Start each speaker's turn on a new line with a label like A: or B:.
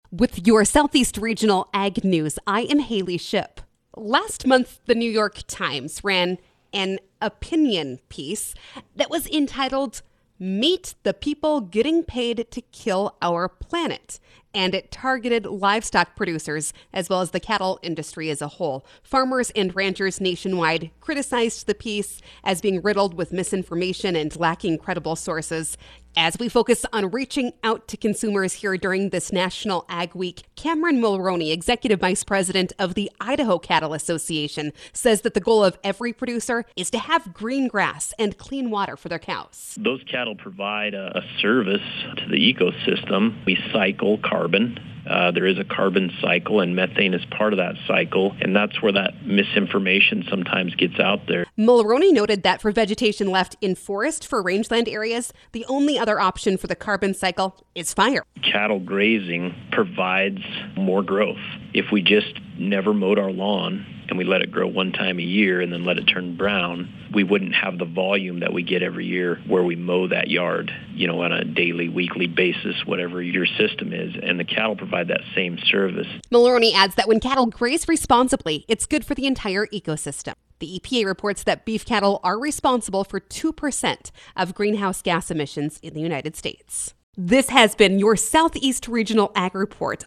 A: With your Southeast Regional Ag News, I am Haley Shipp. Last month, the New York Times ran an opinion piece that was entitled, "Meet the People Getting Paid to Kill Our Planet," and it targeted livestock producers as well as the cattle industry as a whole. Farmers and ranchers nationwide criticized the piece as being riddled with misinformation and lacking credible sources. As we focus on reaching out to consumers here during this National Ag Week, Cameron Mulroney, Executive Vice President of the Idaho Cattle Association, says that the goal of every producer is to have green grass and clean water for their cows.
B: Those cattle provide a service to the ecosystem. We cycle carbon. There is a carbon cycle, and methane is part of that cycle, and that's where that misinformation sometimes gets out there.
A: Mulroney noted that for vegetation left in forest for rangeland areas, the only other option for the carbon cycle is fire.
B: Cattle grazing provides more growth. If we just never mowed our lawn and we let it grow one time a year and then let it turn brown, we wouldn't have the volume that we get every year where we mow that yard, on a daily, weekly basis, whatever your system is. And the cattle provide that same service.
A: Mulroney adds that when cattle graze responsibly, it's good for the entire ecosystem. The EPA reports that beef cattle are responsible for 2% of greenhouse gas emissions in the United States. This has been your Southeast Regional Ag Report.